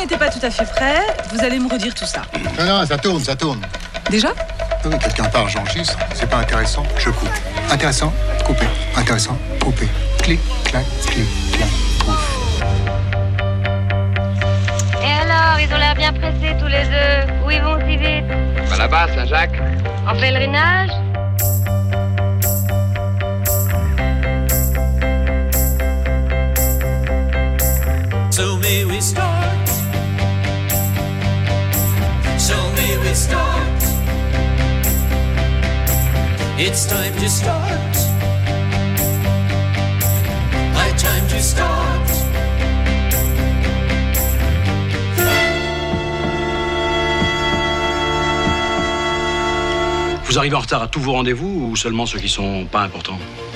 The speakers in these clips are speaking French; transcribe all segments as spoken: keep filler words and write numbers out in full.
n'était pas tout à fait prêt, vous allez me redire tout ça. Non, non, ça tourne, ça tourne. Déjà ? Oui, quelqu'un part, j'enregistre. C'est pas intéressant, je coupe. Intéressant, coupé. Intéressant, coupé. Clic, clac, clic, clac, ouf. Et alors, ils ont l'air bien pressés tous les deux. Où ils vont si vite? Bah là-bas, Saint-Jacques. En pèlerinage? So may we start. So may we start. It's time to start. High time to start. Vous arrivez en retard à tous vos rendez-vous ou seulement ceux qui sont pas importants?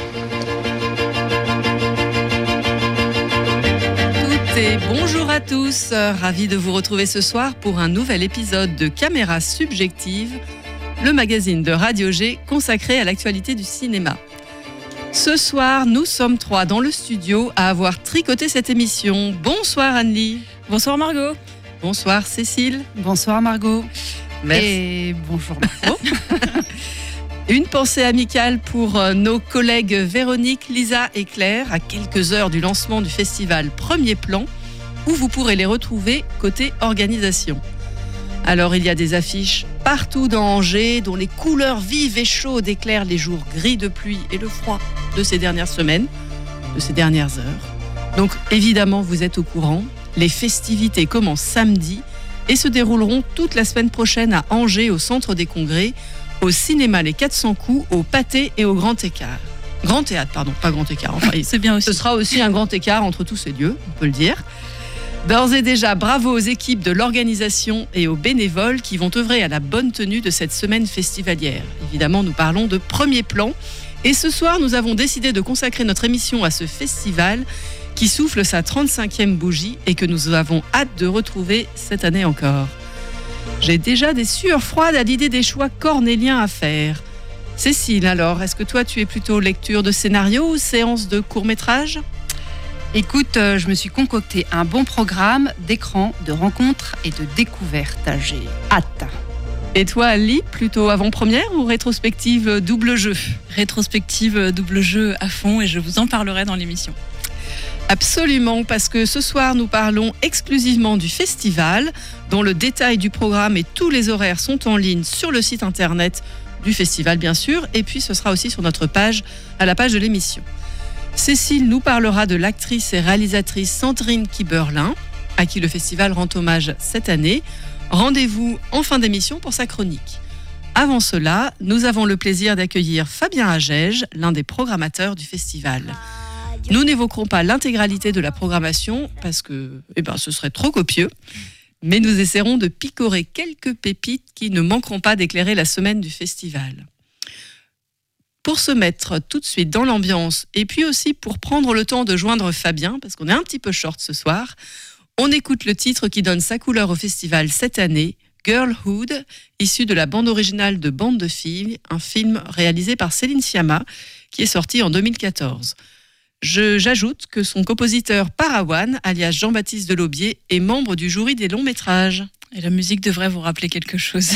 Et bonjour à tous, ravi de vous retrouver ce soir pour un nouvel épisode de Caméra Subjective, le magazine de Radio G consacré à l'actualité du cinéma. Ce soir, nous sommes trois dans le studio à avoir tricoté cette émission. Bonsoir Anne-Lie. Bonsoir Margot. Bonsoir Cécile. Bonsoir Margot. Merci. Et bonjour Margot. Une pensée amicale pour nos collègues Véronique, Lisa et Claire, à quelques heures du lancement du festival Premier Plan, où vous pourrez les retrouver côté organisation. Alors, il y a des affiches partout dans Angers, dont les couleurs vives et chaudes éclairent les jours gris de pluie et le froid de ces dernières semaines, de ces dernières heures. Donc, évidemment, vous êtes au courant, les festivités commencent samedi et se dérouleront toute la semaine prochaine à Angers, au Centre des Congrès, au cinéma Les quatre cents coups, au Pâté et au Grand Écart. Grand Théâtre, pardon, pas Grand Écart. Enfin, c'est bien aussi. Ce sera aussi un grand écart entre tous ces lieux, on peut le dire. D'ores et déjà, bravo aux équipes de l'organisation et aux bénévoles qui vont œuvrer à la bonne tenue de cette semaine festivalière. Évidemment, nous parlons de Premier Plan. Et ce soir, nous avons décidé de consacrer notre émission à ce festival qui souffle sa trente-cinquième bougie et que nous avons hâte de retrouver cette année encore. J'ai déjà des sueurs froides à l'idée des choix cornéliens à faire. Cécile, alors, est-ce que toi, tu es plutôt lecture de scénario ou séance de court-métrage ? Écoute, euh, je me suis concocté un bon programme d'écran, de rencontres et de découvertes. J'ai hâte. Et toi, Ali, plutôt avant-première ou rétrospective double jeu ? Rétrospective double jeu à fond et je vous en parlerai dans l'émission. Absolument, parce que ce soir, nous parlons exclusivement du festival, dont le détail du programme et tous les horaires sont en ligne sur le site internet du festival, bien sûr, et puis ce sera aussi sur notre page, à la page de l'émission. Cécile nous parlera de l'actrice et réalisatrice Sandrine Kiberlin, à qui le festival rend hommage cette année. Rendez-vous en fin d'émission pour sa chronique. Avant cela, nous avons le plaisir d'accueillir Fabien Agege, l'un des programmateurs du festival. Nous n'évoquerons pas l'intégralité de la programmation parce que eh ben, ce serait trop copieux, mais nous essaierons de picorer quelques pépites qui ne manqueront pas d'éclairer la semaine du festival. Pour se mettre tout de suite dans l'ambiance et puis aussi pour prendre le temps de joindre Fabien, parce qu'on est un petit peu short ce soir, on écoute le titre qui donne sa couleur au festival cette année, Girlhood, issu de la bande originale de Bande de filles, un film réalisé par Céline Sciamma qui est sorti en deux mille quatorze. Je, j'ajoute que son compositeur Parawan, alias Jean-Baptiste Delaubier, est membre du jury des longs métrages. Et la musique devrait vous rappeler quelque chose.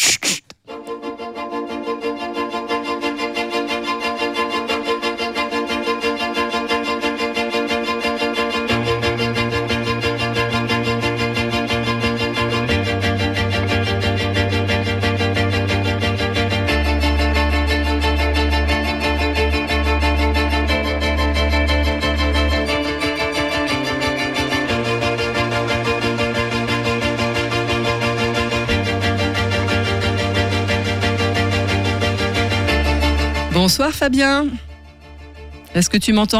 Bonsoir Fabien, est-ce que tu m'entends ?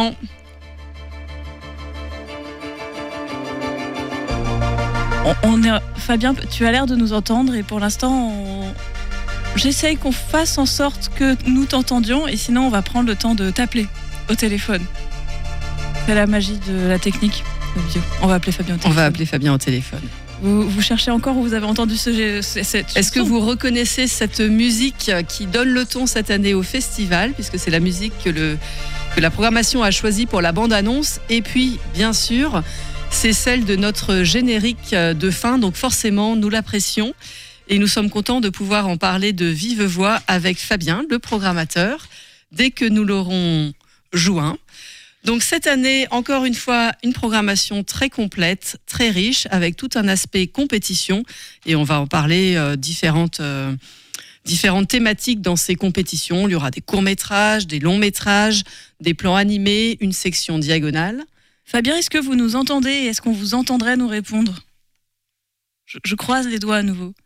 on, on est, Fabien, tu as l'air de nous entendre et pour l'instant, on... j'essaye qu'on fasse en sorte que nous t'entendions et sinon on va prendre le temps de t'appeler au téléphone. C'est la magie de la technique. On va appeler Fabien au téléphone. On va appeler Fabien au téléphone. Vous, vous cherchez encore où vous avez entendu ce, cette Est-ce que vous reconnaissez cette musique qui donne le ton cette année au festival, puisque c'est la musique que, le, que la programmation a choisie pour la bande-annonce. Et puis, bien sûr, c'est celle de notre générique de fin, donc forcément nous l'apprécions et nous sommes contents de pouvoir en parler de vive voix avec Fabien, le programmateur, dès que nous l'aurons joint. Donc cette année, encore une fois, une programmation très complète, très riche, avec tout un aspect compétition et on va en parler euh, différentes... Euh, différentes thématiques dans ces compétitions. Il y aura des courts-métrages, des longs-métrages, des plans animés, une section diagonale. Fabien, est-ce que vous nous entendez et est-ce qu'on vous entendrait nous répondre ? je, je croise les doigts à nouveau.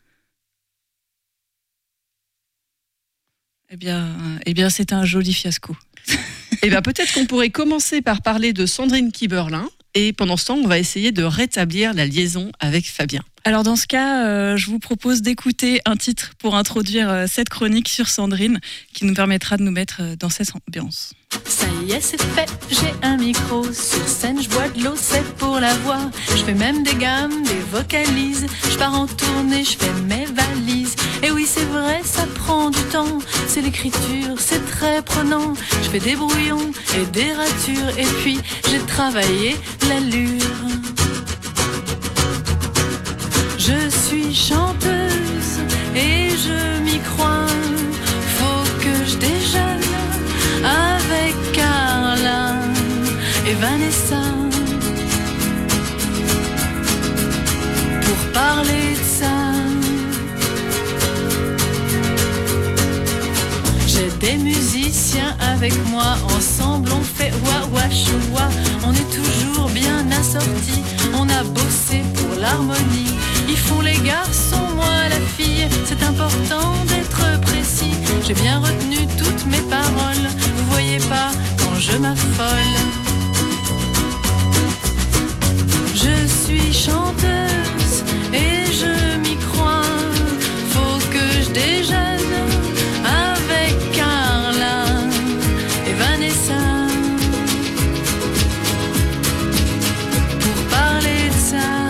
Eh bien, eh bien c'est un joli fiasco. Eh bien, peut-être qu'on pourrait commencer par parler de Sandrine Kiberlin et pendant ce temps, on va essayer de rétablir la liaison avec Fabien. Alors dans ce cas, euh, je vous propose d'écouter un titre pour introduire euh, cette chronique sur Sandrine qui nous permettra de nous mettre euh, dans cette ambiance. Ça y est, c'est fait, j'ai un micro. Sur scène, je bois de l'eau, c'est pour la voix. Je fais même des gammes, des vocalises. Je pars en tournée, je fais mes valises. Et oui, c'est vrai, ça prend du temps. C'est l'écriture, c'est très prenant. Je fais des brouillons et des ratures. Et puis, j'ai travaillé l'allure. Je suis chanteuse et je m'y crois. Faut que je déjeune avec Carla et Vanessa pour parler de ça. J'ai des musiciens avec moi, ensemble on fait wa wa choua. On est toujours bien assortis, on a bossé pour l'harmonie. Ils font les garçons, moi la fille. C'est important d'être précis. J'ai bien retenu toutes mes paroles. Vous voyez pas quand je m'affole. Je suis chanteuse et je m'y crois. Faut que je déjeune avec Carla et Vanessa pour parler de ça.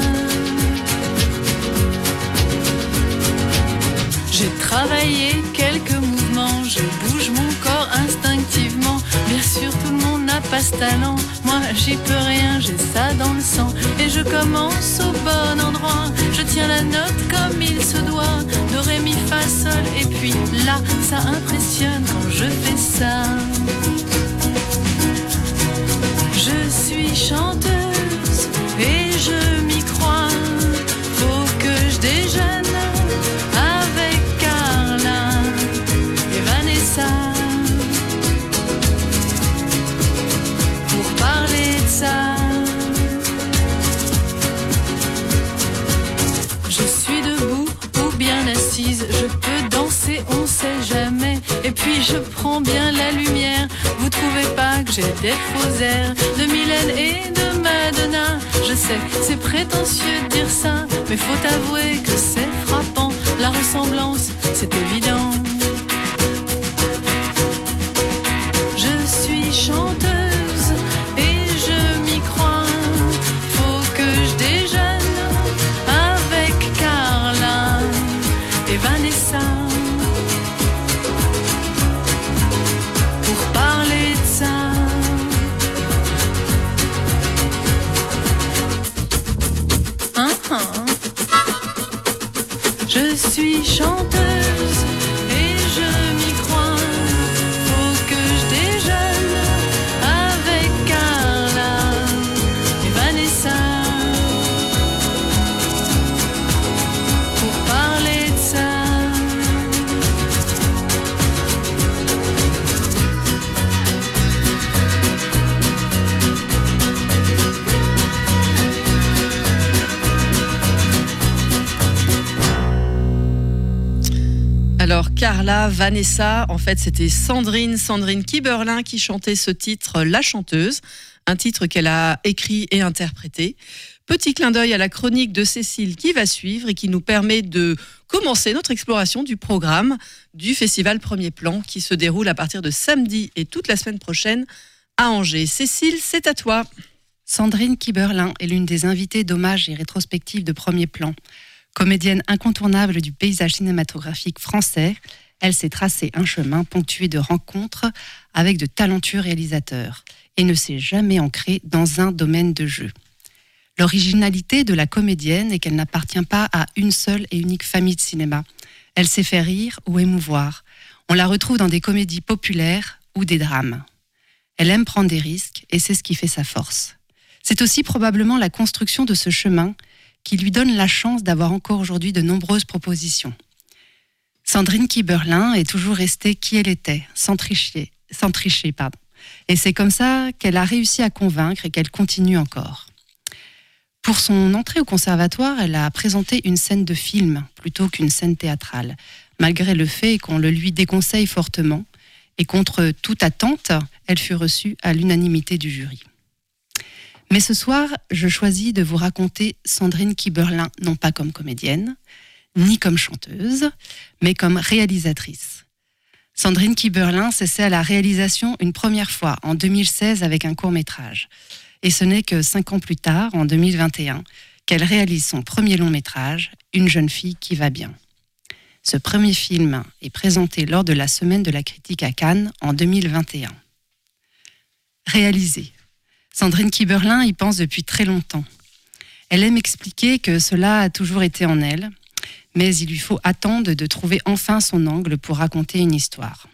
J'ai travaillé quelques mouvements, je bouge mon corps instinctivement. Bien sûr, tout le monde n'a pas ce talent. Moi, j'y peux rien, j'ai ça dans le sang. Et je commence au bon endroit. Je tiens la note comme il se doit. Do, ré, mi, fa, sol. Et puis là, ça impressionne quand je fais ça. Je suis chanteuse et je m'y crois. Faut que je déjeune avec Carla et Vanessa pour parler de ça. Je suis debout ou bien assise, je peux danser, on sait jamais. Et puis je prends bien la lumière. Vous trouvez pas que j'ai des faux airs de Mylène et de Madonna? Je sais, c'est prétentieux de dire ça, mais faut avouer que c'est frappant. La ressemblance, c'est évident. Je suis chanteuse et je m'y crois. Faut que je déjeune avec Carla et Vanessa pour parler de ça. Hein, hein. Je suis chanteuse et je m'y crois. Faut que je déjeune avec Carla et Vanessa pour parler de ça. Alors Carla, Vanessa, en fait c'était Sandrine, Sandrine Kiberlin qui chantait ce titre La Chanteuse, un titre qu'elle a écrit et interprété. Petit clin d'œil à la chronique de Cécile qui va suivre et qui nous permet de commencer notre exploration du programme du Festival Premier Plan qui se déroule à partir de samedi et toute la semaine prochaine à Angers. Cécile, c'est à toi. Sandrine Kiberlin est l'une des invitées d'hommage et rétrospectives de Premier Plan. Comédienne incontournable du paysage cinématographique français, elle s'est tracé un chemin ponctué de rencontres avec de talentueux réalisateurs et ne s'est jamais ancrée dans un domaine de jeu. L'originalité de la comédienne est qu'elle n'appartient pas à une seule et unique famille de cinéma. Elle sait faire rire ou émouvoir. On la retrouve dans des comédies populaires ou des drames. Elle aime prendre des risques et c'est ce qui fait sa force. C'est aussi probablement la construction de ce chemin qui lui donne la chance d'avoir encore aujourd'hui de nombreuses propositions. Sandrine Kiberlin est toujours restée qui elle était, sans tricher, sans tricher, pardon. Et c'est comme ça qu'elle a réussi à convaincre et qu'elle continue encore. Pour son entrée au conservatoire, elle a présenté une scène de film plutôt qu'une scène théâtrale, malgré le fait qu'on le lui déconseille fortement. Et contre toute attente, elle fut reçue à l'unanimité du jury. Mais ce soir, je choisis de vous raconter Sandrine Kiberlin, non pas comme comédienne, ni comme chanteuse, mais comme réalisatrice. Sandrine Kiberlin s'essaie à la réalisation une première fois, en deux mille seize, avec un court-métrage. Et ce n'est que cinq ans plus tard, en deux mille vingt et un, qu'elle réalise son premier long-métrage, Une jeune fille qui va bien. Ce premier film est présenté lors de la Semaine de la critique à Cannes en deux mille vingt et un. Réalisé. Sandrine Kiberlin y pense depuis très longtemps. Elle aime expliquer que cela a toujours été en elle, mais il lui faut attendre de trouver enfin son angle pour raconter une histoire.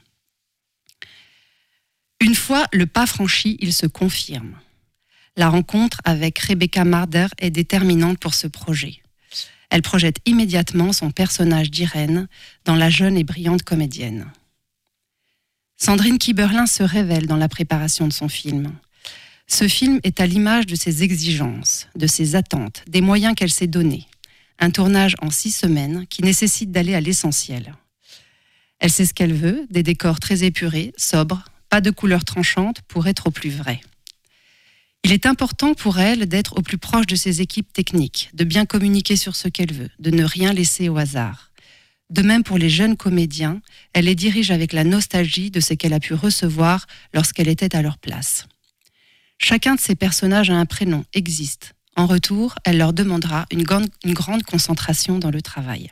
Une fois le pas franchi, il se confirme. La rencontre avec Rebecca Marder est déterminante pour ce projet. Elle projette immédiatement son personnage d'Irène dans la jeune et brillante comédienne. Sandrine Kiberlin se révèle dans la préparation de son film. Ce film est à l'image de ses exigences, de ses attentes, des moyens qu'elle s'est donnés. Un tournage en six semaines qui nécessite d'aller à l'essentiel. Elle sait ce qu'elle veut, des décors très épurés, sobres, pas de couleurs tranchantes pour être au plus vrai. Il est important pour elle d'être au plus proche de ses équipes techniques, de bien communiquer sur ce qu'elle veut, de ne rien laisser au hasard. De même pour les jeunes comédiens, elle les dirige avec la nostalgie de ce qu'elle a pu recevoir lorsqu'elle était à leur place. Chacun de ces personnages a un prénom, existe. En retour, elle leur demandera une grande, une grande concentration dans le travail.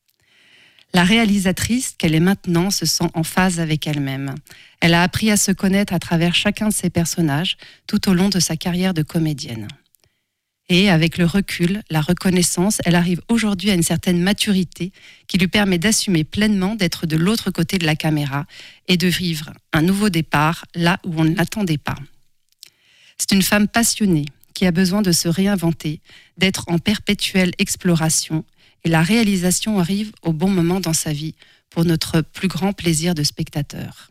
La réalisatrice qu'elle est maintenant se sent en phase avec elle-même. Elle a appris à se connaître à travers chacun de ses personnages tout au long de sa carrière de comédienne. Et avec le recul, la reconnaissance, elle arrive aujourd'hui à une certaine maturité qui lui permet d'assumer pleinement d'être de l'autre côté de la caméra et de vivre un nouveau départ là où on ne l'attendait pas. C'est une femme passionnée qui a besoin de se réinventer, d'être en perpétuelle exploration. Et la réalisation arrive au bon moment dans sa vie pour notre plus grand plaisir de spectateur.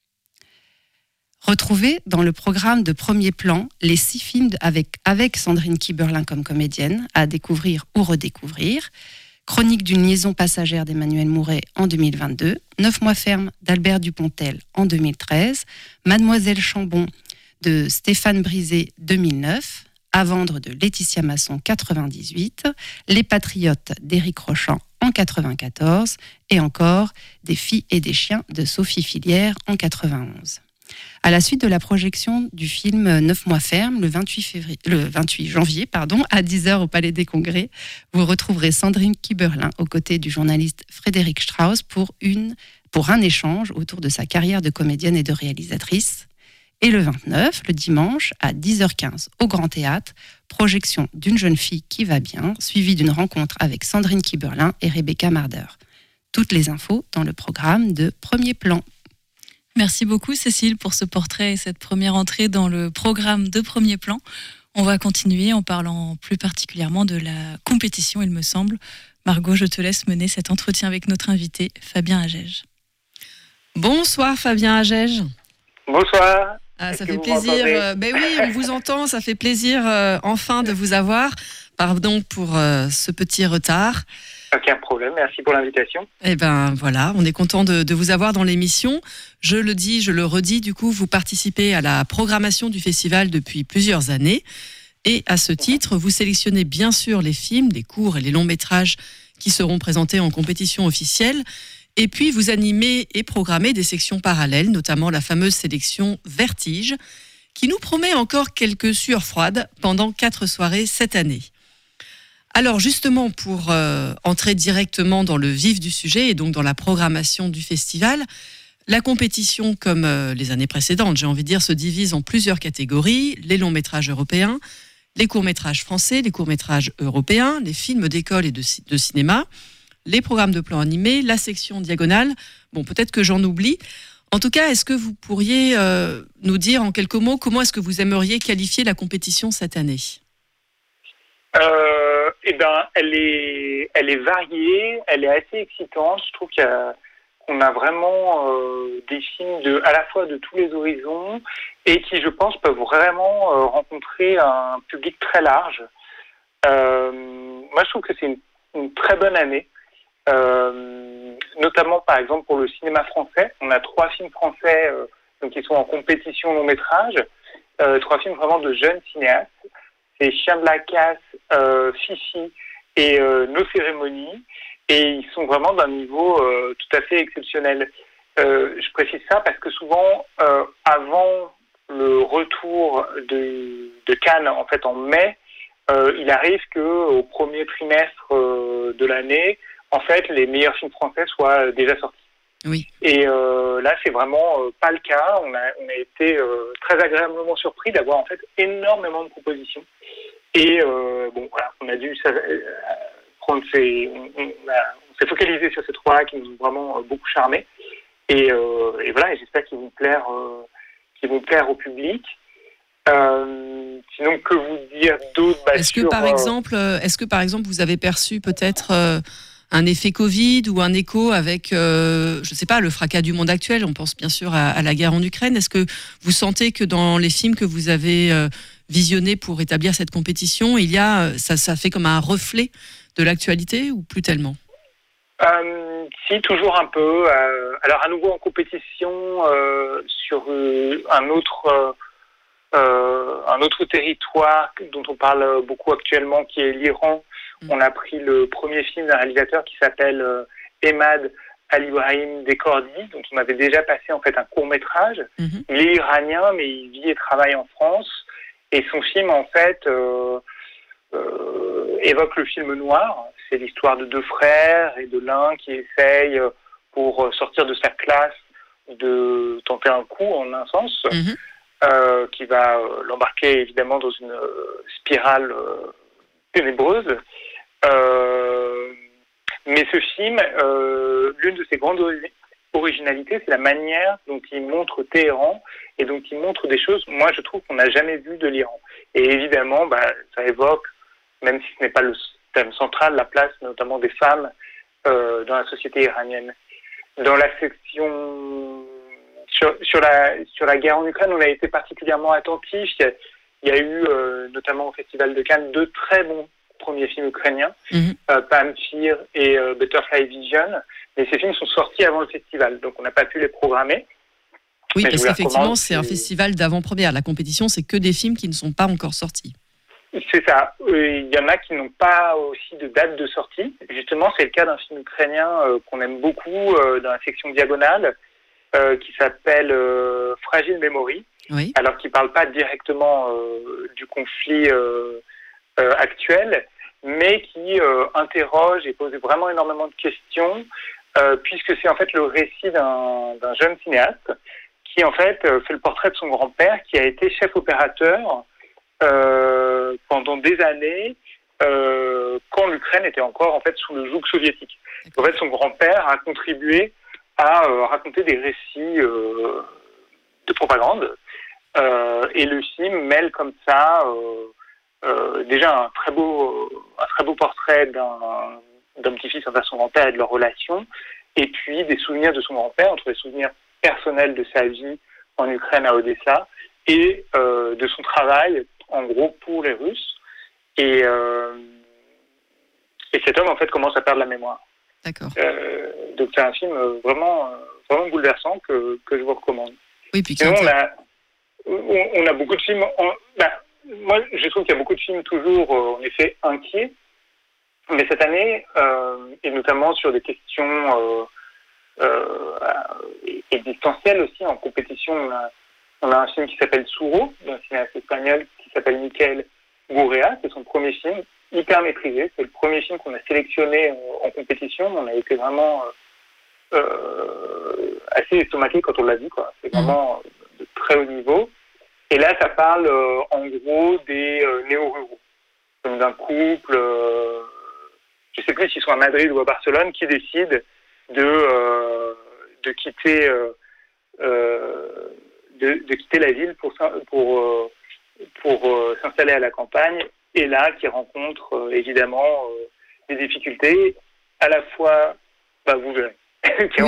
Retrouvez dans le programme de Premier Plan les six films avec, avec Sandrine Kiberlin comme comédienne à découvrir ou redécouvrir. Chronique d'une liaison passagère d'Emmanuel Mouret en deux mille vingt-deux. Neuf mois ferme d'Albert Dupontel en deux mille treize. Mademoiselle Chambon de Stéphane Brisé deux mille neuf. À vendre de Laetitia Masson quatre-vingt-dix-huit, Les Patriotes d'Éric Rochant en quatre-vingt-quatorze et encore Des filles et des chiens de Sophie Filière en quatre-vingt-onze. À la suite de la projection du film Neuf mois ferme, le vingt-huit, février, le vingt-huit janvier pardon, à dix heures au Palais des Congrès, vous retrouverez Sandrine Kiberlin aux côtés du journaliste Frédéric Strauss pour, une, pour un échange autour de sa carrière de comédienne et de réalisatrice. Et le vingt-neuf, le dimanche, à dix heures quinze, au Grand Théâtre, projection d'une jeune fille qui va bien, suivie d'une rencontre avec Sandrine Kiberlin et Rebecca Marder. Toutes les infos dans le programme de Premier Plan. Merci beaucoup Cécile pour ce portrait et cette première entrée dans le programme de Premier Plan. On va continuer en parlant plus particulièrement de la compétition, il me semble. Margot, je te laisse mener cet entretien avec notre invité, Fabien Agege. Bonsoir Fabien Agege. Bonsoir. Ah, ça fait plaisir. Euh, ben oui, on vous entend. Ça fait plaisir euh, enfin de vous avoir. Pardon pour euh, ce petit retard. Aucun problème. Merci pour l'invitation. Eh ben voilà, on est content de, de vous avoir dans l'émission. Je le dis, je le redis. Du coup, vous participez à la programmation du festival depuis plusieurs années. Et à ce titre, vous sélectionnez bien sûr les films, les courts et les longs métrages qui seront présentés en compétition officielle. Et puis, vous animez et programmez des sections parallèles, notamment la fameuse sélection Vertige, qui nous promet encore quelques sueurs froides pendant quatre soirées cette année. Alors, justement, pour euh, entrer directement dans le vif du sujet et donc dans la programmation du festival, la compétition, comme euh, les années précédentes, j'ai envie de dire, se divise en plusieurs catégories. Les longs métrages européens, les courts-métrages français, les courts-métrages européens, les films d'école et de, de cinéma, les programmes de plans animés, la section diagonale. Bon, peut-être que j'en oublie. En tout cas, est-ce que vous pourriez euh, nous dire en quelques mots comment est-ce que vous aimeriez qualifier la compétition cette année ? euh, Eh ben, elle est, elle est variée, elle est assez excitante. Je trouve qu'il y a, qu'on a vraiment euh, des films de, à la fois de tous les horizons et qui, je pense, peuvent vraiment euh, rencontrer un public très large. Euh, moi, je trouve que c'est une, une très bonne année. Euh, notamment par exemple pour le cinéma français, on a trois films français euh, donc qui sont en compétition long métrage, euh, trois films vraiment de jeunes cinéastes, c'est Chien de la casse, euh, Fifi et euh, Nos cérémonies, et ils sont vraiment d'un niveau euh, tout à fait exceptionnel. Euh, je précise ça parce que souvent euh, avant le retour de, de Cannes en fait en mai, euh, il arrive que au premier trimestre euh, de l'année, en fait, les meilleurs films français soient déjà sortis. Oui. Et euh, là, c'est vraiment euh, pas le cas. On a, on a été euh, très agréablement surpris d'avoir en fait énormément de propositions. Et euh, bon, voilà, on a dû euh, prendre ces, on, on, a, on s'est focalisé sur ces trois qui nous ont vraiment euh, beaucoup charmés. Et, euh, et voilà, et j'espère qu'ils vont plaire, euh, qu'ils vont plaire au public. Euh, sinon, que vous dire d'autre bah, Est-ce que sur, par euh, exemple, est-ce que par exemple, vous avez perçu peut-être euh, un effet Covid ou un écho avec, euh, je ne sais pas, le fracas du monde actuel. On pense bien sûr à, à la guerre en Ukraine. Est-ce que vous sentez que dans les films que vous avez euh, visionnés pour établir cette compétition, il y a, ça, ça fait comme un reflet de l'actualité ou plus tellement ? Euh, si, toujours un peu. Euh, alors, à nouveau en compétition euh, sur euh, un autre, euh, euh, un autre territoire dont on parle beaucoup actuellement, qui est l'Iran. Mmh. On a pris le premier film d'un réalisateur qui s'appelle euh, Emad Al-Ibrahim Dekordi, dont on avait déjà passé en fait un court métrage. Mmh. Il est iranien, mais il vit et travaille en France. Et son film, en fait, euh, euh, évoque le film noir. C'est l'histoire de deux frères et de l'un qui essaye, pour sortir de sa classe, de tenter un coup, en un sens, mmh. euh, qui va l'embarquer évidemment dans une spirale euh, ténébreuse. Euh, mais ce film, euh, l'une de ses grandes originalités, c'est la manière dont il montre Téhéran et dont il montre des choses, moi je trouve qu'on n'a jamais vu de l'Iran. Et évidemment, bah, ça évoque, même si ce n'est pas le thème central, la place notamment des femmes euh, dans la société iranienne. Dans la section sur, sur, la, sur la guerre en Ukraine, on a été particulièrement attentifs. Il y a, il y a eu euh, notamment au Festival de Cannes deux très bons premiers films ukrainiens, mmh. euh, Pamphir et euh, Butterfly Vision. Mais ces films sont sortis avant le festival, donc on n'a pas pu les programmer. Oui, mais parce qu'effectivement, c'est un festival d'avant-première. La compétition, c'est que des films qui ne sont pas encore sortis. C'est ça. Il y en a qui n'ont pas aussi de date de sortie. Justement, c'est le cas d'un film ukrainien euh, qu'on aime beaucoup euh, dans la section diagonale, euh, qui s'appelle euh, Fragile Memory. Oui. Alors qu'il ne parle pas directement euh, du conflit euh, euh, actuel, mais qui euh, interroge et pose vraiment énormément de questions, euh, puisque c'est en fait le récit d'un, d'un jeune cinéaste qui en fait euh, fait le portrait de son grand-père, qui a été chef opérateur Euh, pendant des années, euh, quand l'Ukraine était encore en fait sous le joug soviétique. En fait, son grand-père a contribué à euh, raconter des récits euh, de propagande, euh, et le film mêle comme ça euh, euh, déjà un très beau, un très beau portrait d'un, d'un petit-fils envers son grand-père et de leur relation, et puis des souvenirs de son grand-père, entre les souvenirs personnels de sa vie en Ukraine à Odessa et euh, de son travail en gros pour les Russes, et, euh, et cet homme en fait commence à perdre la mémoire. D'accord. Euh, donc c'est un film vraiment, vraiment bouleversant que, que je vous recommande. Oui, puis Sinon, on a, on, on a beaucoup de films, en, bah, moi je trouve qu'il y a beaucoup de films toujours euh, en effet inquiets, mais cette année, euh, et notamment sur des questions euh, euh, existentielles aussi, en compétition, on a On a un film qui s'appelle Suro, d'un cinéaste espagnol qui s'appelle Michael Gurrea. C'est son premier film, hyper maîtrisé. C'est le premier film qu'on a sélectionné en, en compétition. On a été vraiment euh, euh, assez estomaqué quand on l'a vu, quoi. C'est vraiment de très haut niveau. Et là, ça parle euh, en gros des euh, néo-ruraux, donc d'un couple, euh, je ne sais plus s'ils sont à Madrid ou à Barcelone, qui décident de, euh, de quitter euh, euh, de, de quitter la ville pour pour euh, pour euh, s'installer à la campagne, et là qui rencontrent euh, évidemment euh, des difficultés à la fois, bah vous verrez. Oui.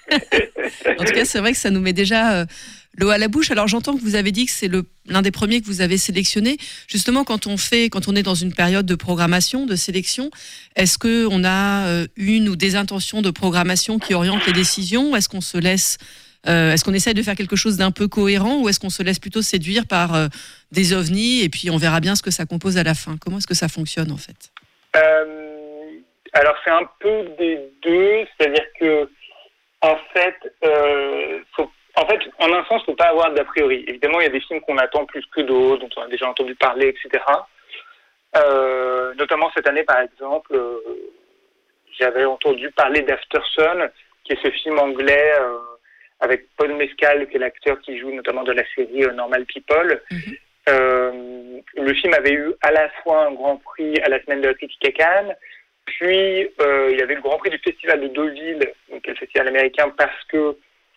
En tout cas, c'est vrai que ça nous met déjà euh, l'eau à la bouche. Alors j'entends que vous avez dit que c'est le, l'un des premiers que vous avez sélectionné. Justement, quand on fait, quand on est dans une période de programmation, de sélection, est-ce que on a euh, une ou des intentions de programmation qui orientent les décisions ? Est-ce qu'on se laisse, euh, est-ce qu'on essaie de faire quelque chose d'un peu cohérent, ou est-ce qu'on se laisse plutôt séduire par euh, des ovnis et puis on verra bien ce que ça compose à la fin ? Comment est-ce que ça fonctionne en fait ? euh... Alors c'est un peu des deux, c'est-à-dire que en fait, euh, faut, en fait, en un sens, faut pas avoir d'a priori. Évidemment, il y a des films qu'on attend plus que d'autres, dont on a déjà entendu parler, et cetera. Euh, notamment cette année, par exemple, euh, j'avais entendu parler d'Aftersun, qui est ce film anglais euh, avec Paul Mescal, qui est l'acteur qui joue notamment de la série euh, Normal People. Mm-hmm. Euh, le film avait eu à la fois un grand prix à la semaine de la critique à Cannes. Puis, euh, il y avait le Grand Prix du Festival de Deauville, donc qui est le festival américain, parce que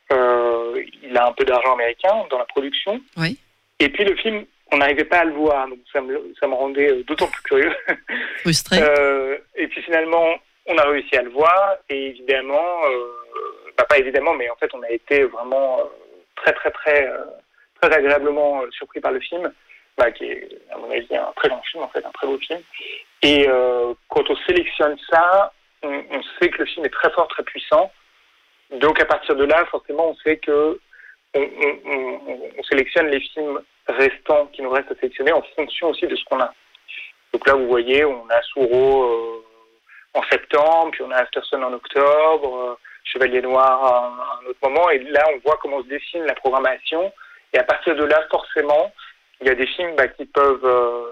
euh, il a un peu d'argent américain dans la production. Oui. Et puis, le film, on n'arrivait pas à le voir, donc ça me, ça me rendait d'autant plus curieux. Frustré. euh, et puis, finalement, on a réussi à le voir, et évidemment, euh, bah, pas évidemment, mais en fait, on a été vraiment euh, très, très, très, euh, très agréablement euh, surpris par le film, bah, qui est, à mon avis, un très grand film, en fait, un très beau film. Et euh, quand on sélectionne ça, on, on sait que le film est très fort, très puissant. Donc à partir de là, forcément, on sait que on, on, on, on sélectionne les films restants qui nous restent à sélectionner en fonction aussi de ce qu'on a. Donc là, vous voyez, on a Souro euh, en septembre, puis on a Aftersun en octobre, euh, Chevalier Noir à un autre moment. Et là, on voit comment se dessine la programmation. Et à partir de là, forcément, il y a des films bah, qui peuvent... Euh,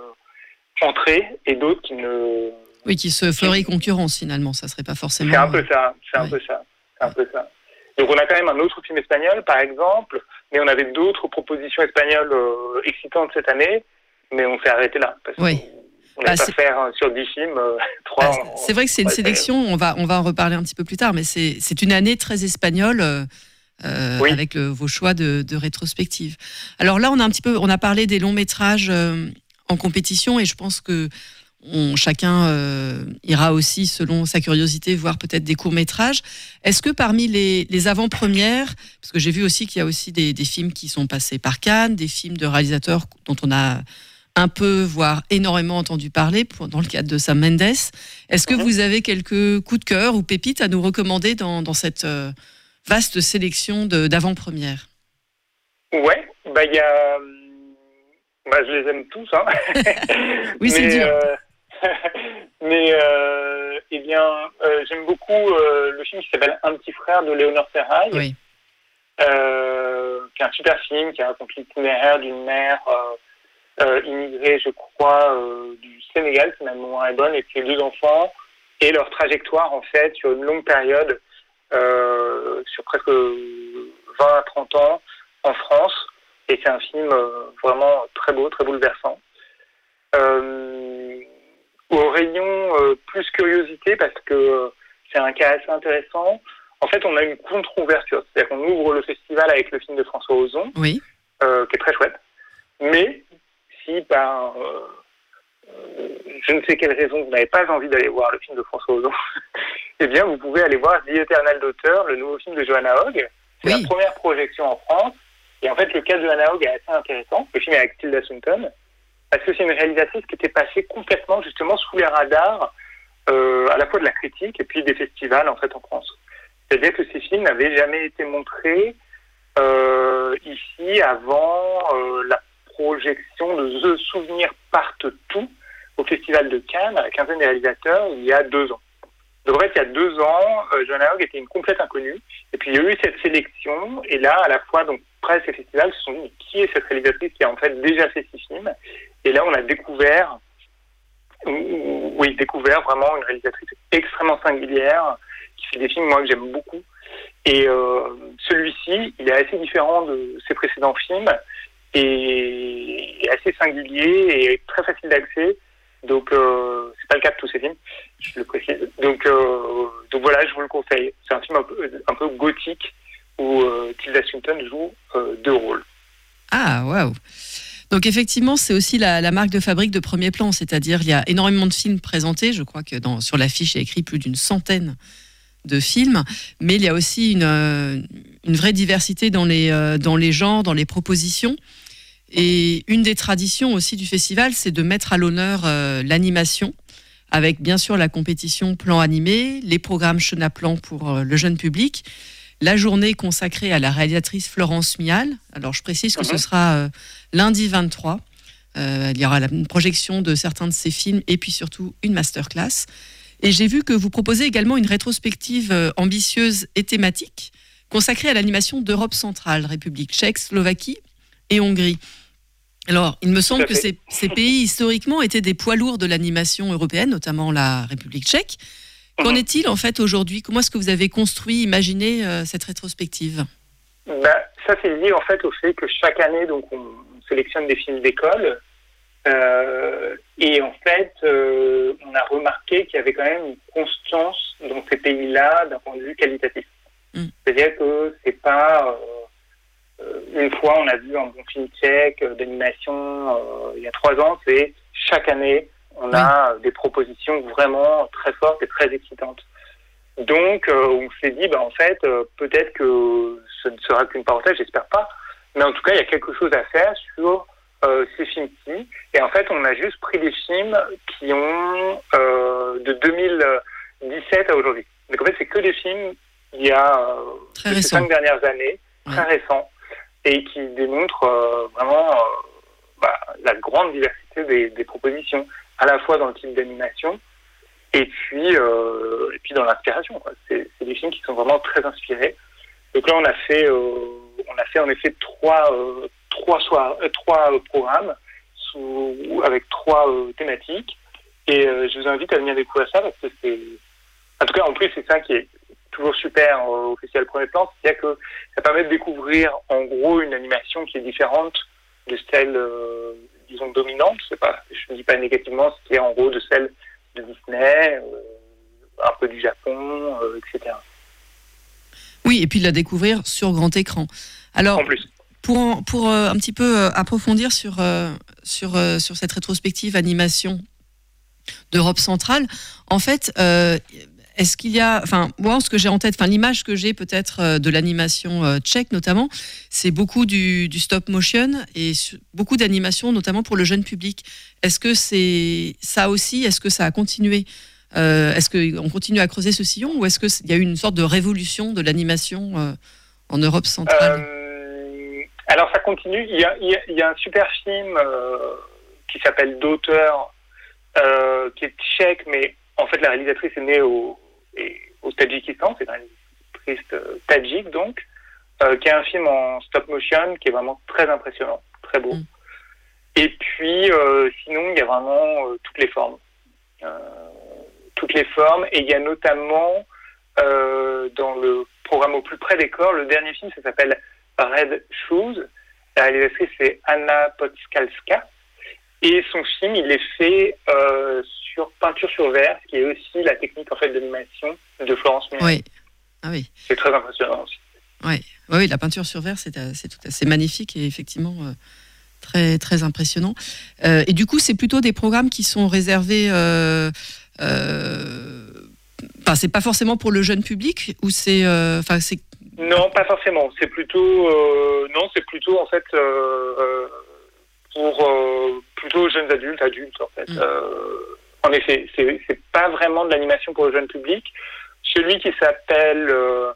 entrer et d'autres qui ne... Oui, qui se feraient concurrence finalement, ça serait pas forcément... C'est un peu ça, c'est un ouais. peu ça, c'est un peu ça. Donc on a quand même un autre film espagnol, par exemple, mais on avait d'autres propositions espagnoles euh, excitantes cette année, mais on s'est arrêté là, parce oui. qu'on ne va pas faire euh, sur dix films, euh, trois... Bah, c'est vrai que c'est une sélection, on va, on va en reparler un petit peu plus tard, mais c'est, c'est une année très espagnole... Euh... Euh, oui. Avec le, vos choix de, de rétrospective. Alors là, on a un petit peu, on a parlé des longs métrages euh, en compétition, et je pense que on, chacun euh, ira aussi selon sa curiosité voir peut-être des courts métrages. Est-ce que parmi les, les avant-premières, parce que j'ai vu aussi qu'il y a aussi des, des films qui sont passés par Cannes, des films de réalisateurs dont on a un peu, voire énormément entendu parler pour, dans le cadre de Sam Mendes, est-ce que mm-hmm. vous avez quelques coups de cœur ou pépites à nous recommander dans, dans cette euh, vaste sélection de, d'avant-première? Ouais, bah il y a, bah je les aime tous, hein. Oui, c'est mais, dur. Euh... mais euh, eh bien, euh, j'aime beaucoup euh, le film qui s'appelle Un petit frère de Léonore Serrail, oui. euh, qui est un super film qui raconte l'itinéraire d'une mère euh, euh, immigrée, je crois, euh, du Sénégal, si ma mémoire est bonne, et puis les deux enfants et leur trajectoire en fait sur une longue période. Euh, sur presque vingt à trente ans en France, et c'est un film euh, vraiment très beau, très bouleversant. Euh, au rayon euh, plus curiosité, parce que euh, c'est un cas assez intéressant, en fait on a une contre-ouverture, c'est-à-dire qu'on ouvre le festival avec le film de François Ozon, oui. euh, qui est très chouette, mais si par euh, euh, je ne sais quelle raison vous n'avez pas envie d'aller voir le film de François Ozon, eh bien, vous pouvez aller voir The Eternal Daughter, le nouveau film de Johanna Hogg. C'est oui. la première projection en France. Et en fait, le cas de Johanna Hogg est assez intéressant. Le film est avec Tilda Swinton. Parce que c'est une réalisatrice qui était passée complètement, justement, sous les radars, euh, à la fois de la critique et puis des festivals, en fait, en France. C'est-à-dire que ces films n'avaient jamais été montrés euh, ici avant euh, la projection de The Souvenir Part Tout au Festival de Cannes, à la quinzaine des réalisateurs, il y a deux ans. Donc en fait, il y a deux ans, euh, Johanna Hogg était une complète inconnue. Et puis il y a eu cette sélection. Et là, à la fois, donc presse et festivals se sont dit, mais qui est cette réalisatrice qui a en fait déjà fait six films? Et là, on a découvert, oui, découvert vraiment une réalisatrice extrêmement singulière, qui fait des films, moi, que j'aime beaucoup. Et euh, celui-ci, il est assez différent de ses précédents films. et, et assez singulier et très facile d'accès. Donc, euh, c'est pas le cas de tous ces films, je le précise. Donc, euh, donc voilà, je vous le conseille. C'est un film un peu, un peu gothique où euh, Tilda Swinton joue euh, deux rôles. Ah, waouh! Donc effectivement, c'est aussi la, la marque de fabrique de Premier Plan, c'est-à-dire il y a énormément de films présentés. Je crois que dans, sur l'affiche, il y a écrit plus d'une centaine de films, mais il y a aussi une, euh, une vraie diversité dans les, euh, dans les genres, dans les propositions. Et une des traditions aussi du festival, c'est de mettre à l'honneur euh, l'animation, avec bien sûr la compétition plan animé, les programmes Chenaplan pour euh, le jeune public, la journée consacrée à la réalisatrice Florence Mial. Alors je précise que mmh. ce sera euh, lundi vingt-trois. Euh, il y aura la, une projection de certains de ses films et puis surtout une masterclass. Et j'ai vu que vous proposez également une rétrospective euh, ambitieuse et thématique consacrée à l'animation d'Europe centrale, République tchèque, Slovaquie et Hongrie. Alors, il me semble que ces, ces pays, historiquement, étaient des poids lourds de l'animation européenne, notamment la République tchèque. Qu'en est-il, en fait, aujourd'hui? Comment est-ce que vous avez construit, imaginé euh, cette rétrospective? bah, Ça, c'est lié, en fait, au fait que chaque année, donc, on sélectionne des films d'école. Euh, et, en fait, euh, on a remarqué qu'il y avait quand même une constance dans ces pays-là d'un point de vue qualitatif. Mm. C'est-à-dire que c'est pas... Euh, Une fois, on a vu un bon film tchèque d'animation euh, il y a trois ans. C'est chaque année, on a oui. des propositions vraiment très fortes et très excitantes. Donc, euh, on s'est dit, bah, en fait, euh, peut-être que ce ne sera qu'une parenthèse, j'espère pas. Mais en tout cas, il y a quelque chose à faire sur euh, ces films-ci. Et en fait, on a juste pris des films qui ont euh, de deux mille dix-sept à aujourd'hui. Donc, en fait, c'est que des films il y a euh, ces cinq dernières années, ouais. très récents. Et qui démontre euh, vraiment euh, bah, la grande diversité des, des propositions, à la fois dans le type d'animation et puis, euh, et puis dans l'inspiration. Quoi. C'est, c'est des films qui sont vraiment très inspirés. Donc là, on a fait, euh, on a fait en effet trois, euh, trois, soirs, euh, trois euh, programmes sous, avec trois euh, thématiques. Et euh, je vous invite à venir découvrir ça parce que c'est... En tout cas, en plus, c'est ça qui est toujours super au Festival Premier Plan, c'est-à-dire que ça permet de découvrir en gros une animation qui est différente de celle, euh, disons, dominante. C'est pas, je ne dis pas négativement, ce qui est en gros de celle de Disney, euh, un peu du Japon, euh, et cetera. Oui, et puis de la découvrir sur grand écran. Alors, en plus. pour, en, pour euh, un petit peu euh, approfondir sur, euh, sur, euh, sur cette rétrospective animation d'Europe centrale, en fait... Euh, Est-ce qu'il y a, enfin, moi, ce que j'ai en tête, enfin, l'image que j'ai peut-être euh, de l'animation euh, tchèque notamment, c'est beaucoup du, du stop motion et su- beaucoup d'animation, notamment pour le jeune public. Est-ce que c'est ça aussi? Est-ce que ça a continué? euh, Est-ce qu'on continue à creuser ce sillon ou est-ce qu'il y a eu une sorte de révolution de l'animation euh, en Europe centrale? euh, Alors, ça continue. Il y a, il y a, il y a un super film euh, qui s'appelle D'auteur, euh, qui est tchèque, mais en fait, la réalisatrice est née au Et au Tadjikistan, c'est une réalisatrice euh, tadjik donc, euh, qui a un film en stop motion qui est vraiment très impressionnant, très beau. Mm. Et puis, euh, sinon, il y a vraiment euh, toutes les formes. Euh, toutes les formes. Et il y a notamment, euh, dans le programme Au plus près des corps, le dernier film, ça s'appelle Red Shoes. La réalisatrice, c'est Anna Podskalska. Et son film, il est fait euh, sur peinture sur verre, qui est aussi la technique en fait d'animation de Florence Mial. Oui. Ah oui. C'est très impressionnant aussi. Oui, oui, la peinture sur verre, c'est, c'est, tout, c'est magnifique et effectivement euh, très, très impressionnant. Euh, et du coup, c'est plutôt des programmes qui sont réservés. Euh, euh, enfin, c'est pas forcément pour le jeune public ou c'est, euh, enfin, c'est. Non, pas forcément. C'est plutôt, euh, non, c'est plutôt en fait. Euh, pour euh, plutôt jeunes adultes, adultes en fait. Mmh. Euh, en effet, c'est, c'est pas vraiment de l'animation pour le jeune public. Celui qui s'appelle euh,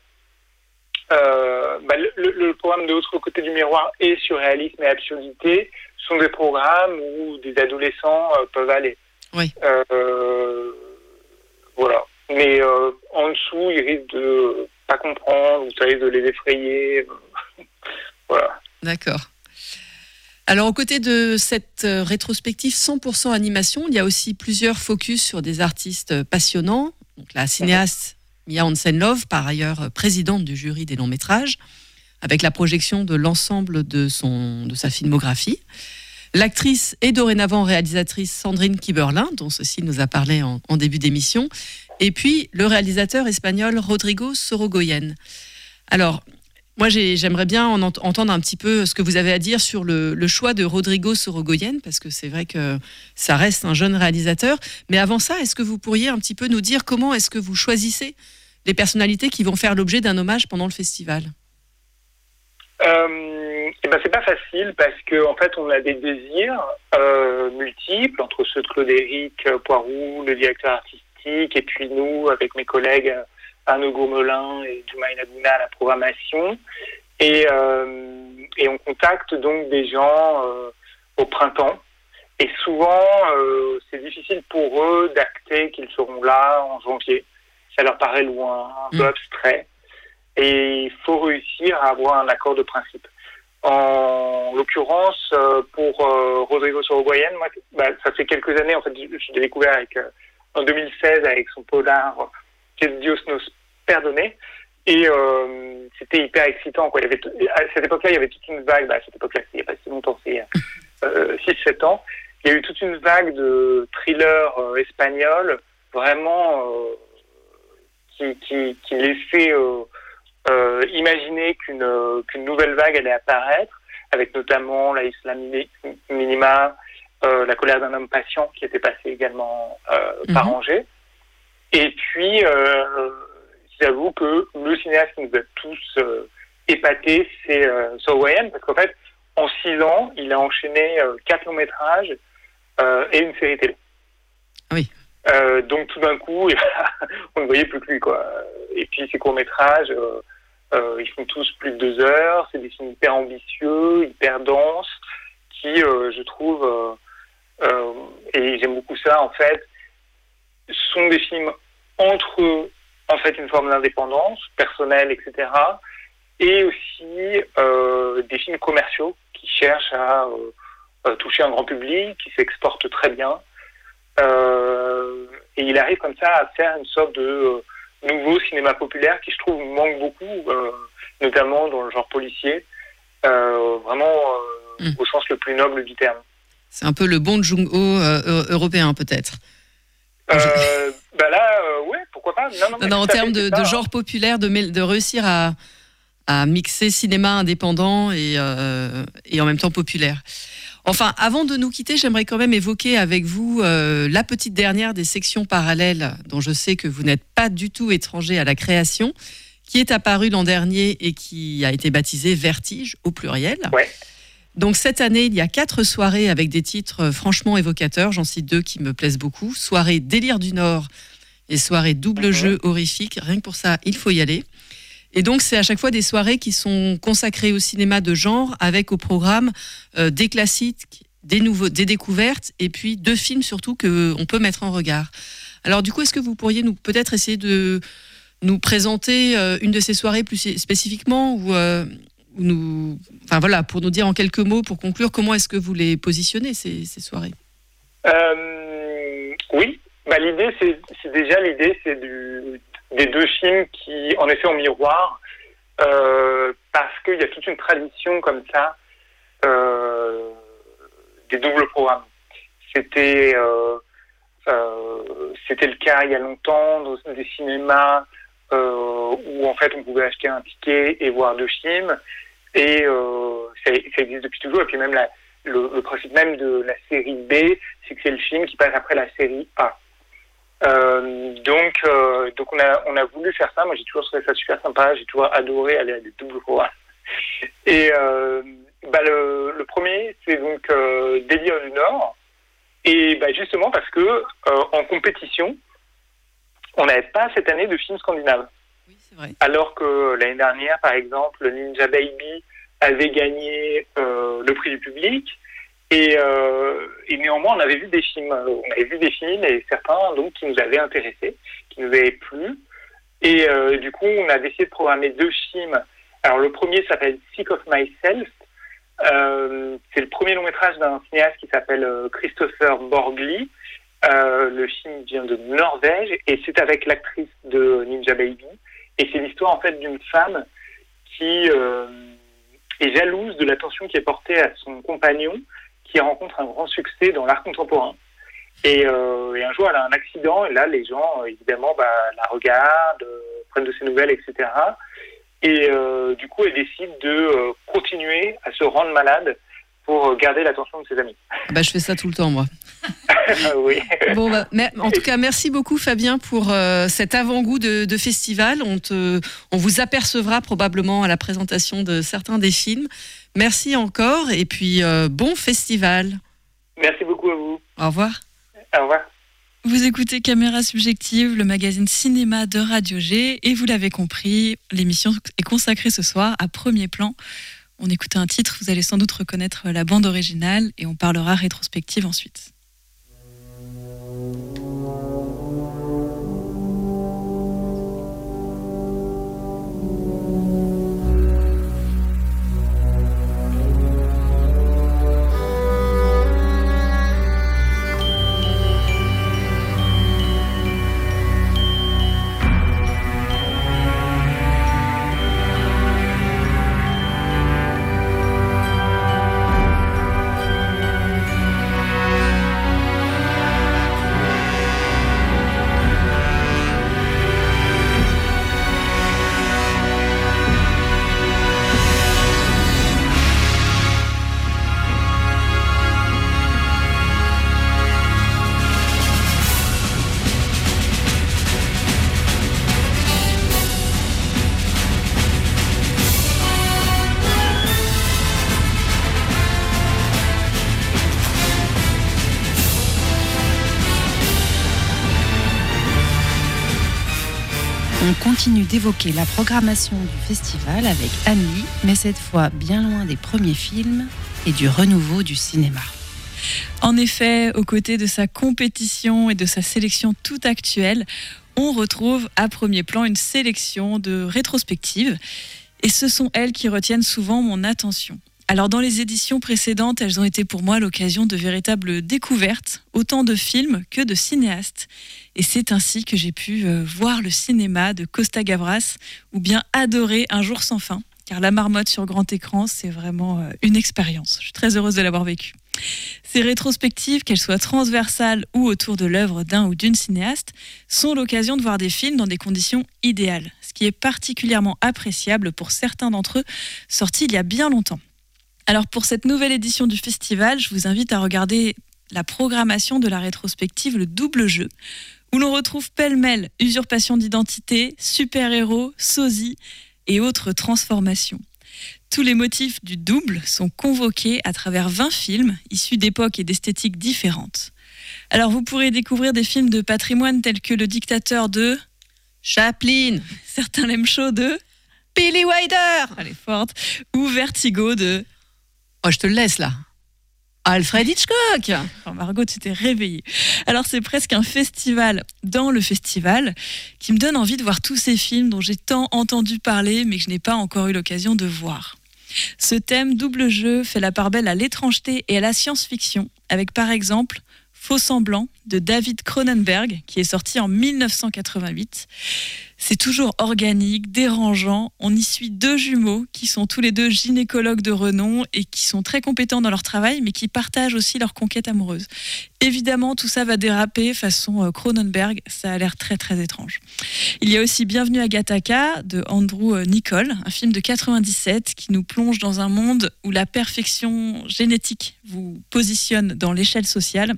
euh, bah, le, le programme de l'autre côté du miroir et surréalisme et absurdité sont des programmes où des adolescents euh, peuvent aller. Oui. Euh, voilà. Mais euh, en dessous, ils risquent de pas comprendre, ou ça risque de les effrayer. Voilà. D'accord. Alors, aux côtés de cette rétrospective cent pour cent animation, il y a aussi plusieurs focus sur des artistes passionnants. Donc, la cinéaste Mia Hansen-Løve, par ailleurs présidente du jury des longs métrages, avec la projection de l'ensemble de, son, de sa filmographie. L'actrice et dorénavant réalisatrice Sandrine Kiberlin, dont ceci nous a parlé en, en début d'émission, et puis le réalisateur espagnol Rodrigo Sorogoyen. Alors, moi j'ai, j'aimerais bien en ent- entendre un petit peu ce que vous avez à dire sur le, le choix de Rodrigo Sorogoyen, parce que c'est vrai que ça reste un jeune réalisateur. Mais avant ça, est-ce que vous pourriez un petit peu nous dire comment est-ce que vous choisissez les personnalités qui vont faire l'objet d'un hommage pendant le festival ? Euh, et ben c'est pas facile parce que en fait on a des désirs euh, multiples entre ceux de Claude-Éric Poiroux, le directeur artistique, et puis nous avec mes collègues Arnaud Gourmelin et Douma Inagouna à la programmation, et euh, et on contacte donc des gens euh, au printemps, et souvent euh, c'est difficile pour eux d'acter qu'ils seront là en janvier. Ça leur paraît loin, un peu abstrait. Et il faut réussir à avoir un accord de principe. En l'occurrence, euh, pour euh, Rodrigo Sorogoyen, moi, bah, ça fait quelques années, en fait, je, je l'ai découvert avec, euh, en deux mille seize avec son polar Que Dios nos perdone. Et euh, c'était hyper excitant, quoi. Il y avait, à cette époque-là, il y avait toute une vague, bah, à cette époque-là, il n'y a pas si longtemps, c'est euh, six sept ans. Il y a eu toute une vague de thrillers euh, espagnols, vraiment, euh, qui, qui, qui laissaient euh, Euh, imaginer qu'une, euh, qu'une nouvelle vague allait apparaître, avec notamment la Isla Minima, euh, La colère d'un homme patient, qui était passé également euh, mm-hmm. par Angers. Et puis, euh, j'avoue que le cinéaste qui nous a tous euh, épatés, c'est euh, Sorogoyen, parce qu'en fait, en six ans, il a enchaîné euh, quatre longs métrages euh, et une série télé. Oui. Euh, donc tout d'un coup, on ne voyait plus que lui, quoi. Et puis ces courts-métrages, euh, euh, ils font tous plus de deux heures. C'est des films hyper ambitieux, hyper denses, qui, euh, je trouve, euh, euh, et j'aime beaucoup ça, en fait, sont des films entre, en fait, une forme d'indépendance personnelle, et cetera, et aussi euh, des films commerciaux qui cherchent à euh, toucher un grand public, qui s'exportent très bien. Euh, et il arrive comme ça à faire une sorte de euh, nouveau cinéma populaire qui, je trouve, manque beaucoup, euh, notamment dans le genre policier, euh, vraiment euh, mmh. au sens le plus noble du terme. C'est un peu le Bong Joon-ho euh, européen, peut-être. Euh, bah là, euh, ouais, pourquoi pas. Non, non, non, non en termes de, de genre populaire, de, de réussir à, à mixer cinéma indépendant et, euh, et en même temps populaire. Enfin, avant de nous quitter, j'aimerais quand même évoquer avec vous euh, la petite dernière des sections parallèles, dont je sais que vous n'êtes pas du tout étranger à la création, qui est apparue l'an dernier et qui a été baptisée Vertige, au pluriel. Ouais. Donc cette année, il y a quatre soirées avec des titres franchement évocateurs. J'en cite deux qui me plaisent beaucoup. Soirée Délire du Nord et soirée Double mmh. jeu horrifique. Rien que pour ça, il faut y aller. Et donc, c'est à chaque fois des soirées qui sont consacrées au cinéma de genre, avec au programme euh, des classiques, des, nouveaux, des découvertes, et puis deux films surtout qu'on peut mettre en regard. Alors du coup, est-ce que vous pourriez nous peut-être essayer de nous présenter euh, une de ces soirées plus spécifiquement, ou euh, nous, enfin voilà, pour nous dire en quelques mots, pour conclure, comment est-ce que vous les positionnez, ces, ces soirées ? euh, Oui, bah, l'idée, c'est, c'est déjà l'idée, c'est du... des deux films qui, en effet, en miroir, euh, parce qu'il y a toute une tradition comme ça, euh, des doubles programmes. C'était, euh, euh, c'était le cas il y a longtemps dans des cinémas euh, où, en fait, on pouvait acheter un ticket et voir deux films, et euh, ça, ça existe depuis toujours. Et puis même la, le, le principe même de la série B, c'est que c'est le film qui passe après la série A. Euh, donc, euh, donc on a on a voulu faire ça. Moi, j'ai toujours trouvé ça super sympa. J'ai toujours adoré aller à des doubles programmes. Et euh, bah le, le premier, c'est donc euh, Délire du Nord. Et bah justement parce que euh, en compétition, on n'avait pas cette année de film scandinave. Oui, c'est vrai. Alors que l'année dernière, par exemple, Ninja Baby avait gagné euh, le prix du public. Et, euh, et néanmoins, on avait vu des films, on avait vu des films et certains donc qui nous avaient intéressés, qui nous avaient plu. Et euh, du coup, on a décidé de programmer deux films. Alors le premier s'appelle Sick of Myself. Euh, c'est le premier long métrage d'un cinéaste qui s'appelle Christopher Borgli. Euh, le film vient de Norvège et c'est avec l'actrice de Ninja Baby. Et c'est l'histoire en fait d'une femme qui euh, est jalouse de l'attention qui est portée à son compagnon, qui rencontre un grand succès dans l'art contemporain. Et, euh, et un jour, elle a un accident, et là, les gens, évidemment, bah, la regardent, euh, prennent de ses nouvelles, et cetera. Et euh, du coup, elle décide de euh, continuer à se rendre malade pour garder l'attention de ses amis. Bah, je fais ça tout le temps, moi. Oui. Bon, bah, mais, en tout cas, merci beaucoup, Fabien, pour euh, cet avant-goût de, de festival. On, te, on vous apercevra probablement à la présentation de certains des films. Merci encore, et puis euh, bon festival. Merci beaucoup à vous. Au revoir. Au revoir. Vous écoutez Caméra Subjective, le magazine cinéma de Radio G, et vous l'avez compris, l'émission est consacrée ce soir à Premier Plan. On écoute un titre, vous allez sans doute reconnaître la bande originale, et on parlera rétrospective ensuite. On continue d'évoquer la programmation du festival avec Annie, mais cette fois bien loin des premiers films et du renouveau du cinéma. En effet, aux côtés de sa compétition et de sa sélection toute actuelle, on retrouve à Premier Plan une sélection de rétrospectives. Et ce sont elles qui retiennent souvent mon attention. Alors dans les éditions précédentes, elles ont été pour moi l'occasion de véritables découvertes, autant de films que de cinéastes. Et c'est ainsi que j'ai pu euh, voir le cinéma de Costa Gavras ou bien adorer Un jour sans fin. Car La Marmotte sur grand écran, c'est vraiment euh, une expérience. Je suis très heureuse de l'avoir vécu. Ces rétrospectives, qu'elles soient transversales ou autour de l'œuvre d'un ou d'une cinéaste, sont l'occasion de voir des films dans des conditions idéales. Ce qui est particulièrement appréciable pour certains d'entre eux, sortis il y a bien longtemps. Alors pour cette nouvelle édition du festival, je vous invite à regarder la programmation de la rétrospective Le Double Jeu, où l'on retrouve pêle-mêle usurpation d'identité, super-héros, sosie et autres transformations. Tous les motifs du double sont convoqués à travers vingt films issus d'époques et d'esthétiques différentes. Alors vous pourrez découvrir des films de patrimoine tels que Le Dictateur de Chaplin, certains l'aiment chaud de Billy Wilder, elle est forte, ou Vertigo de... Oh, je te le laisse là. Alfred Hitchcock. Oh, Margot, tu t'es réveillée. Alors c'est presque un festival dans le festival qui me donne envie de voir tous ces films dont j'ai tant entendu parler mais que je n'ai pas encore eu l'occasion de voir. Ce thème double jeu fait la part belle à l'étrangeté et à la science-fiction, avec par exemple Faux Semblant de David Cronenberg qui est sorti en dix-neuf cent quatre-vingt-huit. C'est toujours organique, dérangeant. On y suit deux jumeaux qui sont tous les deux gynécologues de renom et qui sont très compétents dans leur travail, mais qui partagent aussi leur conquête amoureuse. Évidemment, tout ça va déraper façon Cronenberg. Ça a l'air très très étrange. Il y a aussi Bienvenue à Gattaca de Andrew Niccol, un film de quatre-vingt-dix-sept qui nous plonge dans un monde où la perfection génétique vous positionne dans l'échelle sociale.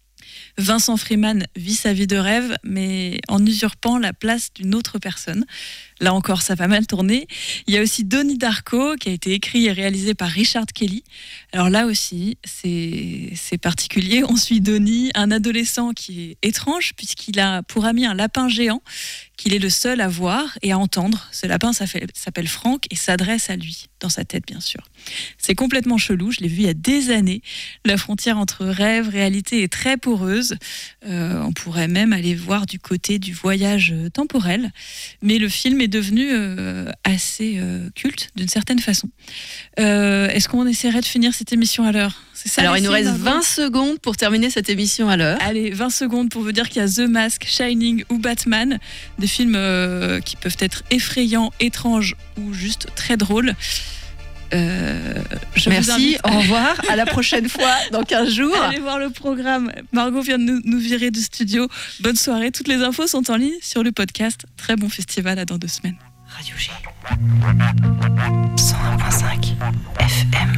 Vincent Freeman vit sa vie de rêve, mais en usurpant la place d'une autre personne. Là encore, ça va mal tourner. Il y a aussi Donnie Darko, qui a été écrit et réalisé par Richard Kelly. Alors là aussi, c'est, c'est particulier. On suit Donnie, un adolescent qui est étrange, puisqu'il a pour ami un lapin géant, qu'il est le seul à voir et à entendre. Ce lapin s'appelle Frank et s'adresse à lui, dans sa tête bien sûr. C'est complètement chelou, je l'ai vu il y a des années. La frontière entre rêve, réalité est très poreuse. Euh, on pourrait même aller voir du côté du voyage temporel. Mais le film est devenu euh, assez euh, culte d'une certaine façon. Euh, est-ce qu'on essaierait de finir cette émission à l'heure ? C'est ça. Alors il nous reste vingt secondes pour terminer cette émission à l'heure. Allez, vingt secondes pour vous dire qu'il y a The Mask, Shining ou Batman, des films euh, qui peuvent être effrayants, étranges ou juste très drôles. Euh, je vous Merci, invite à- au revoir, à la prochaine fois, dans quinze jours. Allez voir le programme. Margot vient de nous, nous virer du studio. Bonne soirée. Toutes les infos sont en ligne sur le podcast. Très bon festival à dans deux semaines. Radio G. cent un virgule cinq F M.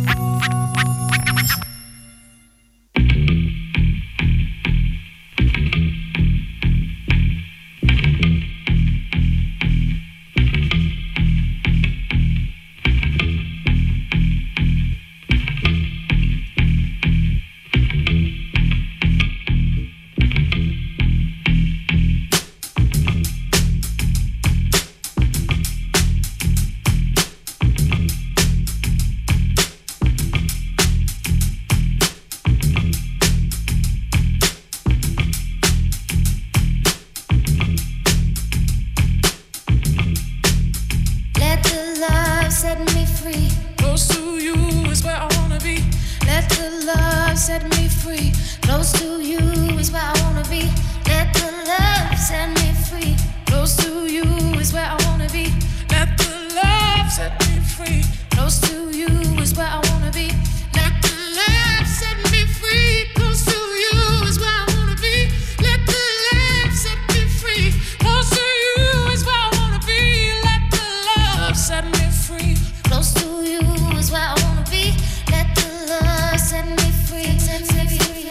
Let the love set me free. Close to you is where I wanna be. Let the love set me free. Close to you is where I wanna be. Let the love set me free. Close to you is where I wanna be. Let the love set me free. Close to you is where I wanna be. Let the love set me free. Close to you is where I wanna be. Let the love set me free. Close to you is where I wanna be. Let the love set me free. Close to you is where I wanna be. Let the love set me free. Set me free.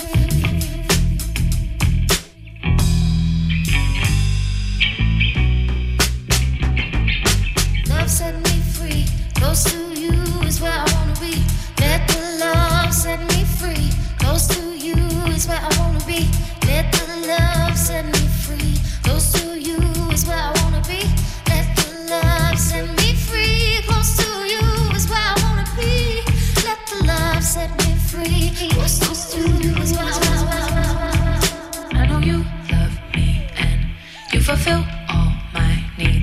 Love set me free. Close to you is where I wanna be. Let the love set me free. Close to you is where I wanna be. Let the love set me free. Close to you is where I wanna be. Let the love set me free. Close to you is where I wanna be. Let the love set me free. Close to you is where I wanna be. I know you love me and you fulfill all